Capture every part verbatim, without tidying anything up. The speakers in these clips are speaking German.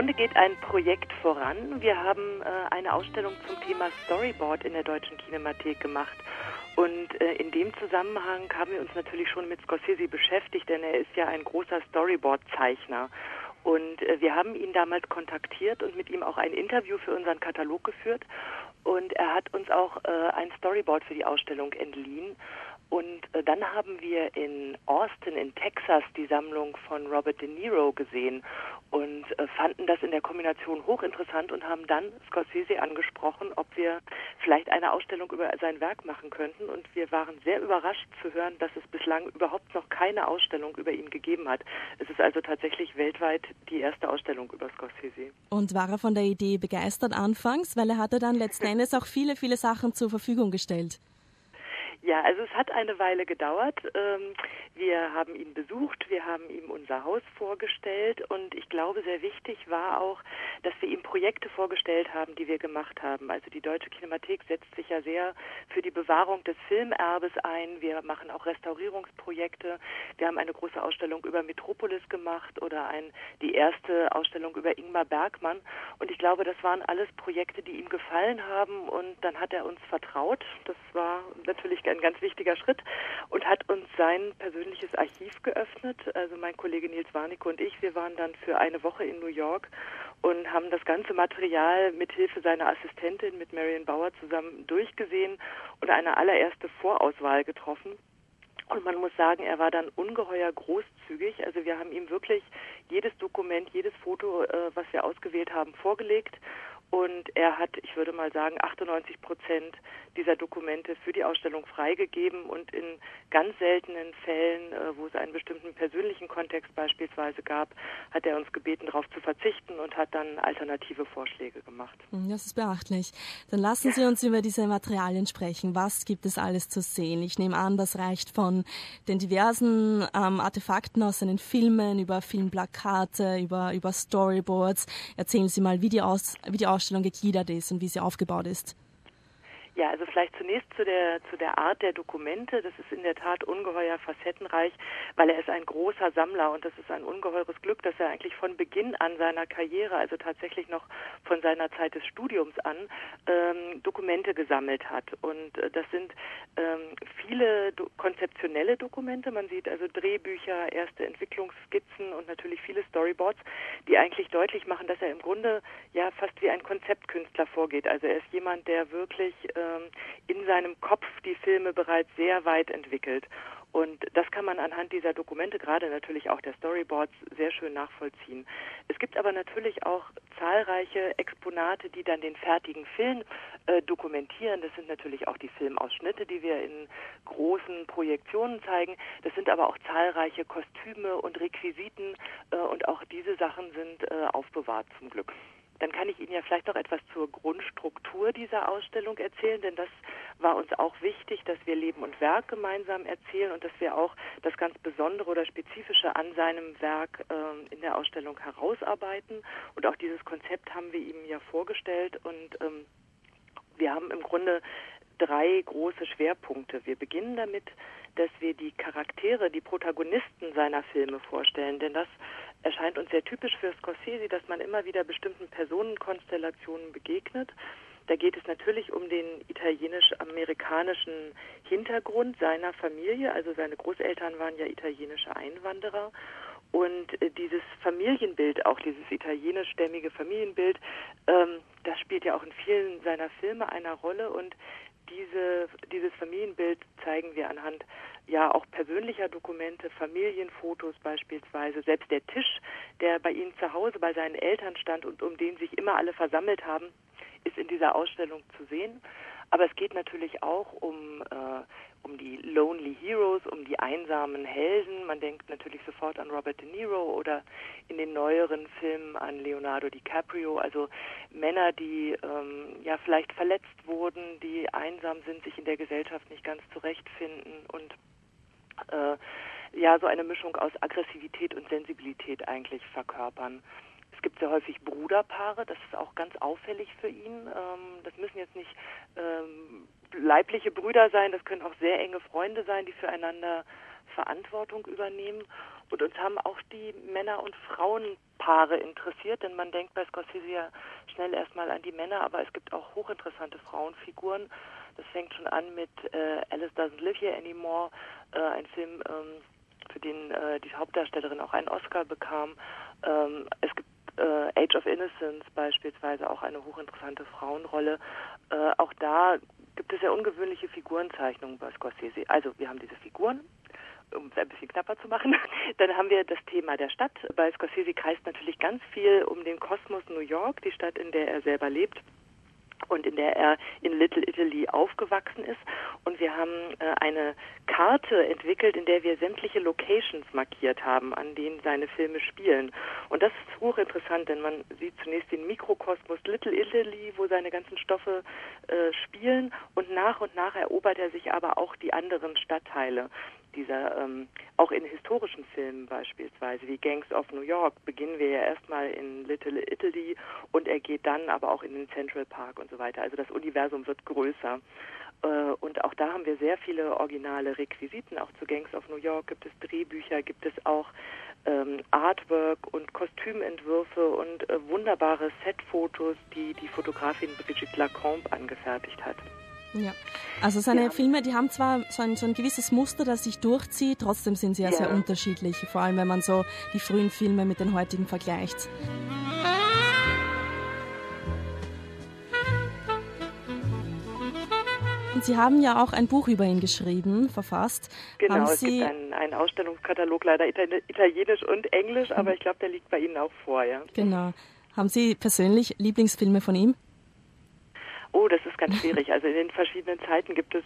Grunde geht ein Projekt voran. Wir haben äh, eine Ausstellung zum Thema Storyboard in der Deutschen Kinemathek gemacht. Und äh, in dem Zusammenhang haben wir uns natürlich schon mit Scorsese beschäftigt, denn er ist ja ein großer Storyboard-Zeichner. Und äh, wir haben ihn damals kontaktiert und mit ihm auch ein Interview für unseren Katalog geführt. Und er hat uns auch äh, ein Storyboard für die Ausstellung entliehen. Und äh, dann haben wir in Austin in Texas die Sammlung von Robert De Niro gesehen und äh, fanden das in der Kombination hochinteressant und haben dann Scorsese angesprochen, ob wir vielleicht eine Ausstellung über sein Werk machen könnten. Und wir waren sehr überrascht zu hören, dass es bislang überhaupt noch keine Ausstellung über ihn gegeben hat. Es ist also tatsächlich weltweit die erste Ausstellung über Scorsese. Und war er von der Idee begeistert anfangs? Weil er hatte dann letzten Endes auch viele, viele Sachen zur Verfügung gestellt. Ja, also es hat eine Weile gedauert. Wir haben ihn besucht, wir haben ihm unser Haus vorgestellt und ich glaube, sehr wichtig war auch, dass wir ihm Projekte vorgestellt haben, die wir gemacht haben. Also die Deutsche Kinemathek setzt sich ja sehr für die Bewahrung des Filmerbes ein. Wir machen auch Restaurierungsprojekte. Wir haben eine große Ausstellung über Metropolis gemacht oder ein, die erste Ausstellung über Ingmar Bergman. Und ich glaube, das waren alles Projekte, die ihm gefallen haben und dann hat er uns vertraut. Das war natürlich ein ganz wichtiger Schritt und hat uns sein persönliches Archiv geöffnet. Also mein Kollege Nils Warnecke und ich, wir waren dann für eine Woche in New York und haben das ganze Material mit Hilfe seiner Assistentin, mit Marion Bauer zusammen durchgesehen und eine allererste Vorauswahl getroffen. Und man muss sagen, er war dann ungeheuer großzügig. Also wir haben ihm wirklich jedes Dokument, jedes Foto, äh, was wir ausgewählt haben, vorgelegt. Und er hat, ich würde mal sagen, achtundneunzig Prozent dieser Dokumente für die Ausstellung freigegeben und in ganz seltenen Fällen, äh, wo es einen bestimmten persönlichen Kontext beispielsweise gab, hat er uns gebeten, darauf zu verzichten und hat dann alternative Vorschläge gemacht. Das ist beachtlich. Dann lassen Sie uns über diese Materialien sprechen. Was gibt es alles zu sehen? Ich nehme an, das reicht von den diversen ähm, Artefakten aus seinen Filmen, über Filmplakate, über, über Storyboards. Erzählen Sie mal, wie die, Aus, wie die Ausstellung gegliedert ist und wie sie aufgebaut ist. Ja, also vielleicht zunächst zu der zu der Art der Dokumente. Das ist in der Tat ungeheuer facettenreich, weil er ist ein großer Sammler und das ist ein ungeheures Glück, dass er eigentlich von Beginn an seiner Karriere, also tatsächlich noch von seiner Zeit des Studiums an, ähm, Dokumente gesammelt hat. Und äh, das sind ähm, viele do- konzeptionelle Dokumente. Man sieht also Drehbücher, erste Entwicklungsskizzen und natürlich viele Storyboards, die eigentlich deutlich machen, dass er im Grunde ja fast wie ein Konzeptkünstler vorgeht. Also er ist jemand, der wirklich äh, in seinem Kopf die Filme bereits sehr weit entwickelt. Und das kann man anhand dieser Dokumente, gerade natürlich auch der Storyboards, sehr schön nachvollziehen. Es gibt aber natürlich auch zahlreiche Exponate, die dann den fertigen Film äh, dokumentieren. Das sind natürlich auch die Filmausschnitte, die wir in großen Projektionen zeigen. Das sind aber auch zahlreiche Kostüme und Requisiten äh, und auch diese Sachen sind äh, aufbewahrt zum Glück. Dann kann ich Ihnen ja vielleicht noch etwas zur Grundstruktur dieser Ausstellung erzählen, denn das war uns auch wichtig, dass wir Leben und Werk gemeinsam erzählen und dass wir auch das ganz Besondere oder Spezifische an seinem Werk äh, in der Ausstellung herausarbeiten. Und auch dieses Konzept haben wir ihm ja vorgestellt und ähm, wir haben im Grunde drei große Schwerpunkte. Wir beginnen damit, dass wir die Charaktere, die Protagonisten seiner Filme vorstellen, denn das erscheint uns sehr typisch für Scorsese, dass man immer wieder bestimmten Personenkonstellationen begegnet. Da geht es natürlich um den italienisch-amerikanischen Hintergrund seiner Familie, also seine Großeltern waren ja italienische Einwanderer. Und äh, dieses Familienbild, auch dieses italienischstämmige Familienbild, ähm, das spielt ja auch in vielen seiner Filme eine Rolle und Diese, dieses Familienbild zeigen wir anhand ja auch persönlicher Dokumente, Familienfotos beispielsweise. Selbst der Tisch, der bei Ihnen zu Hause bei seinen Eltern stand und um den sich immer alle versammelt haben, ist in dieser Ausstellung zu sehen. Aber es geht natürlich auch um, äh, um die Lonely Heroes, um die einsamen Helden. Man denkt natürlich sofort an Robert De Niro oder in den neueren Filmen an Leonardo DiCaprio. Also Männer, die ähm, ja vielleicht verletzt wurden, die einsam sind, sich in der Gesellschaft nicht ganz zurechtfinden und äh, ja so eine Mischung aus Aggressivität und Sensibilität eigentlich verkörpern. Es gibt sehr häufig Bruderpaare, das ist auch ganz auffällig für ihn. Ähm, das müssen jetzt nicht ähm, leibliche Brüder sein, das können auch sehr enge Freunde sein, die füreinander Verantwortung übernehmen. Und uns haben auch die Männer- und Frauenpaare interessiert, denn man denkt bei Scorsese ja schnell erstmal an die Männer, aber es gibt auch hochinteressante Frauenfiguren. Das fängt schon an mit äh, Alice Doesn't Live Here Anymore, äh, ein Film, ähm, für den äh, die Hauptdarstellerin auch einen Oscar bekam. Ähm, es gibt äh, Age of Innocence beispielsweise, auch eine hochinteressante Frauenrolle. Äh, auch da gibt es ja ungewöhnliche Figurenzeichnungen bei Scorsese. Also wir haben diese Figuren, um es ein bisschen knapper zu machen. Dann haben wir das Thema der Stadt. Bei Scorsese kreist natürlich ganz viel um den Kosmos New York, die Stadt, in der er selber lebt und in der er in Little Italy aufgewachsen ist. Und wir haben äh, eine Karte entwickelt, in der wir sämtliche Locations markiert haben, an denen seine Filme spielen. Und das ist hochinteressant, denn man sieht zunächst den Mikrokosmos Little Italy, wo seine ganzen Stoffe äh, spielen, und nach und nach erobert er sich aber auch die anderen Stadtteile. Dieser, ähm, auch in historischen Filmen beispielsweise, wie Gangs of New York, beginnen wir ja erstmal in Little Italy und er geht dann aber auch in den Central Park und so weiter. Also das Universum wird größer. Äh, und auch da haben wir sehr viele originale Requisiten. Auch zu Gangs of New York gibt es Drehbücher, gibt es auch ähm, Artwork und Kostümentwürfe und äh, wunderbare Setfotos, die die Fotografin Brigitte Lacombe angefertigt hat. Ja, also seine Filme, die haben zwar so ein, so ein gewisses Muster, das sich durchzieht, trotzdem sind sie ja, ja sehr unterschiedlich, vor allem wenn man so die frühen Filme mit den heutigen vergleicht. Und Sie haben ja auch ein Buch über ihn geschrieben, verfasst. Genau, haben es Sie gibt einen, einen Ausstellungskatalog, leider Italienisch und Englisch, aber ich glaube, der liegt bei Ihnen auch vor, ja. Genau. Haben Sie persönlich Lieblingsfilme von ihm? Oh, das ist ganz schwierig. Also in den verschiedenen Zeiten gibt es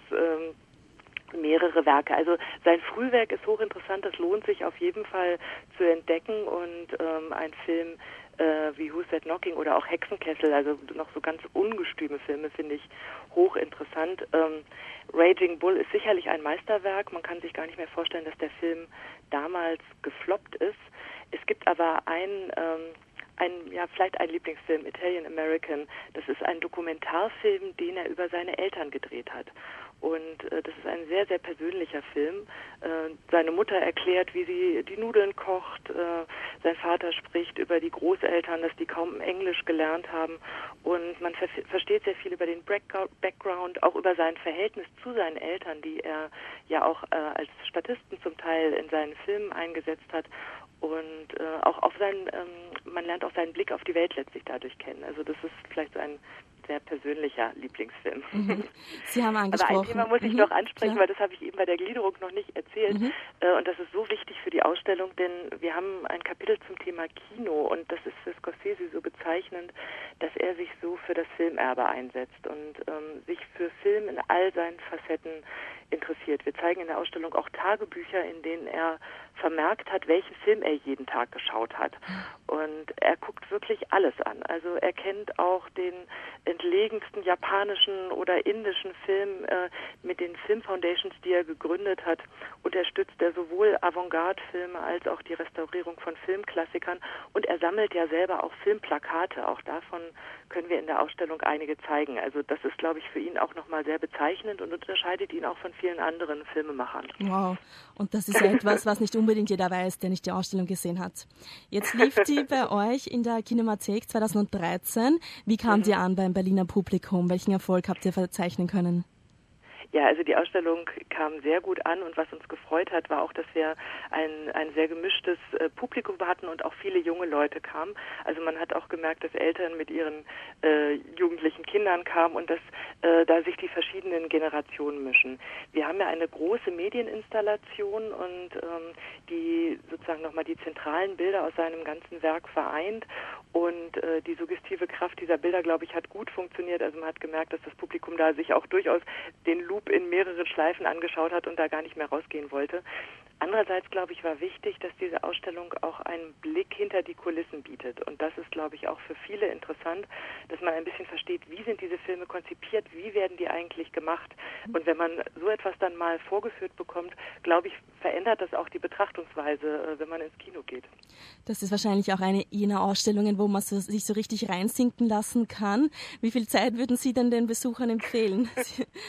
ähm, mehrere Werke. Also sein Frühwerk ist hochinteressant, das lohnt sich auf jeden Fall zu entdecken. Und ähm, ein Film äh, wie Who's That Knocking oder auch Hexenkessel, also noch so ganz ungestüme Filme, finde ich hochinteressant. Ähm, Raging Bull ist sicherlich ein Meisterwerk. Man kann sich gar nicht mehr vorstellen, dass der Film damals gefloppt ist. Es gibt aber ein... Ähm, Ein, ja, vielleicht ein Lieblingsfilm, Italian American. Das ist ein Dokumentarfilm, den er über seine Eltern gedreht hat. Und äh, das ist ein sehr, sehr persönlicher Film. Äh, seine Mutter erklärt, wie sie die Nudeln kocht. Äh, sein Vater spricht über die Großeltern, dass die kaum Englisch gelernt haben. Und man ver- versteht sehr viel über den Background, auch über sein Verhältnis zu seinen Eltern, die er ja auch äh, als Statisten zum Teil in seinen Filmen eingesetzt hat. Und äh, auch auf seinen, ähm, man lernt auch seinen Blick auf die Welt letztlich dadurch kennen. Also das ist vielleicht so ein sehr persönlicher Lieblingsfilm. Mhm. Sie haben angesprochen. Aber ein Thema muss ich mhm. noch ansprechen, Klar. weil das habe ich eben bei der Gliederung noch nicht erzählt. Mhm. Äh, und das ist so wichtig für die Ausstellung, denn wir haben ein Kapitel zum Thema Kino und das ist für Scorsese so bezeichnend, dass er sich so für das Filmerbe einsetzt und ähm, sich für Film in all seinen Facetten interessiert. Wir zeigen in der Ausstellung auch Tagebücher, in denen er vermerkt hat, welchen Film er jeden Tag geschaut hat. Und er guckt wirklich alles an. Also er kennt auch den entlegensten japanischen oder indischen Film äh, mit den Film Foundations, die er gegründet hat, unterstützt er sowohl Avantgarde-Filme als auch die Restaurierung von Filmklassikern. Und er sammelt ja selber auch Filmplakate. Auch davon können wir in der Ausstellung einige zeigen. Also das ist, glaube ich, für ihn auch nochmal sehr bezeichnend und unterscheidet ihn auch von vielen anderen Filmemachern. Wow, und das ist ja etwas, was nicht unbedingt jeder weiß, der nicht die Ausstellung gesehen hat. Jetzt lief die bei euch in der Kinemathek zweitausenddreizehn. Wie kam mhm. die an beim Berliner Publikum? Welchen Erfolg habt ihr verzeichnen können? Ja, also die Ausstellung kam sehr gut an und was uns gefreut hat, war auch, dass wir ein, ein sehr gemischtes äh, Publikum hatten und auch viele junge Leute kamen. Also man hat auch gemerkt, dass Eltern mit ihren äh, jugendlichen Kindern kamen und dass äh, da sich die verschiedenen Generationen mischen. Wir haben ja eine große Medieninstallation und ähm, die sozusagen nochmal die zentralen Bilder aus seinem ganzen Werk vereint und äh, die suggestive Kraft dieser Bilder, glaube ich, hat gut funktioniert. Also man hat gemerkt, dass das Publikum da sich auch durchaus den Loop in mehrere Schleifen angeschaut hat und da gar nicht mehr rausgehen wollte. Andererseits, glaube ich, war wichtig, dass diese Ausstellung auch einen Blick hinter die Kulissen bietet. Und das ist, glaube ich, auch für viele interessant, dass man ein bisschen versteht, wie sind diese Filme konzipiert, wie werden die eigentlich gemacht. Und wenn man so etwas dann mal vorgeführt bekommt, glaube ich, verändert das auch die Betrachtungsweise, wenn man ins Kino geht. Das ist wahrscheinlich auch eine jener Ausstellungen, wo man so, sich so richtig reinsinken lassen kann. Wie viel Zeit würden Sie denn den Besuchern empfehlen?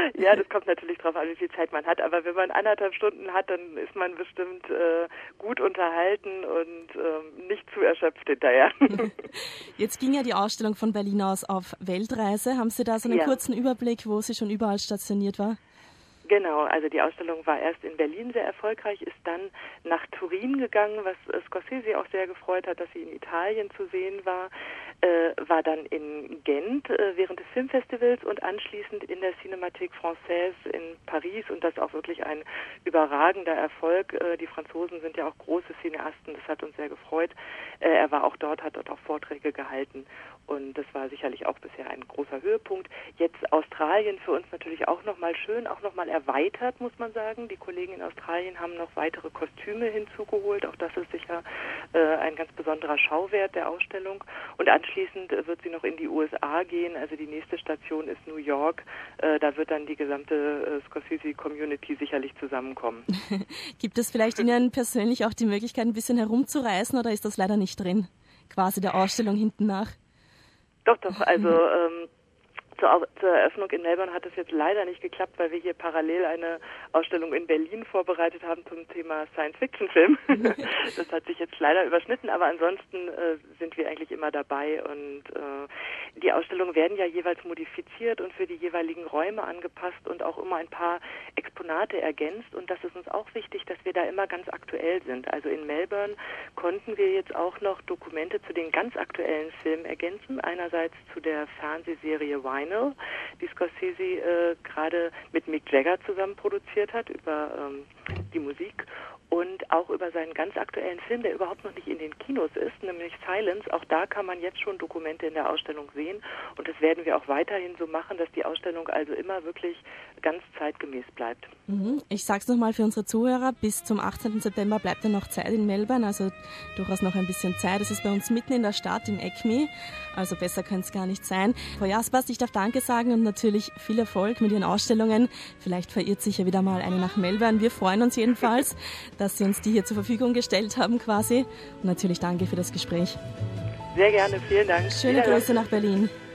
Ja, das kommt natürlich drauf an, wie viel Zeit man hat. Aber wenn man anderthalb Stunden hat, dann ist man bestimmt äh, gut unterhalten und äh, nicht zu erschöpft hinterher. Jetzt ging ja die Ausstellung von Berlin aus auf Weltreise. Haben Sie da so einen ja. kurzen Überblick, wo sie schon überall stationiert war? Genau, also die Ausstellung war erst in Berlin sehr erfolgreich, ist dann nach Turin gegangen, was Scorsese auch sehr gefreut hat, dass sie in Italien zu sehen war, äh, war dann in Gent äh, während des Filmfestivals und anschließend in der Cinémathèque Française in Paris und das auch wirklich ein überragender Erfolg. Äh, die Franzosen sind ja auch große Cineasten, das hat uns sehr gefreut. Äh, er war auch dort, hat dort auch Vorträge gehalten und das war sicherlich auch bisher ein großer Höhepunkt. Jetzt Australien für uns natürlich auch nochmal schön, auch nochmal erweitert, muss man sagen. Die Kollegen in Australien haben noch weitere Kostüme hinzugeholt. Auch das ist sicher äh, ein ganz besonderer Schauwert der Ausstellung. Und anschließend äh, wird sie noch in die U S A gehen. Also die nächste Station ist New York. Äh, da wird dann die gesamte äh, Scorsese-Community sicherlich zusammenkommen. Gibt es vielleicht Ihnen persönlich auch die Möglichkeit, ein bisschen herumzureisen oder ist das leider nicht drin? Quasi der Ausstellung hinten nach? Doch, doch. Also ähm, Zur, zur Eröffnung in Melbourne hat es jetzt leider nicht geklappt, weil wir hier parallel eine Ausstellung in Berlin vorbereitet haben zum Thema Science-Fiction-Film. Das hat sich jetzt leider überschnitten, aber ansonsten äh, sind wir eigentlich immer dabei und äh, die Ausstellungen werden ja jeweils modifiziert und für die jeweiligen Räume angepasst und auch immer ein paar Exponate ergänzt und das ist uns auch wichtig, dass wir da immer ganz aktuell sind. Also in Melbourne konnten wir jetzt auch noch Dokumente zu den ganz aktuellen Filmen ergänzen. Einerseits zu der Fernsehserie Vinyl, die Scorsese äh, gerade mit Mick Jagger zusammen produziert hat über ähm, die Musik und auch über seinen ganz aktuellen Film, der überhaupt noch nicht in den Kinos ist, nämlich Silence. Auch da kann man jetzt schon Dokumente in der Ausstellung sehen und das werden wir auch weiterhin so machen, dass die Ausstellung also immer wirklich ganz zeitgemäß bleibt. Ich sage es nochmal für unsere Zuhörer, bis zum achtzehnten September bleibt ja noch Zeit in Melbourne, also durchaus noch ein bisschen Zeit. Es ist bei uns mitten in der Stadt im A C M E, also besser könnte es gar nicht sein. Frau Jaspers, ich darf Danke sagen und natürlich viel Erfolg mit Ihren Ausstellungen. Vielleicht verirrt sich ja wieder mal eine nach Melbourne. Wir freuen uns jedenfalls, dass Sie uns die hier zur Verfügung gestellt haben quasi. Und natürlich danke für das Gespräch. Sehr gerne, vielen Dank. Schöne Grüße nach Berlin.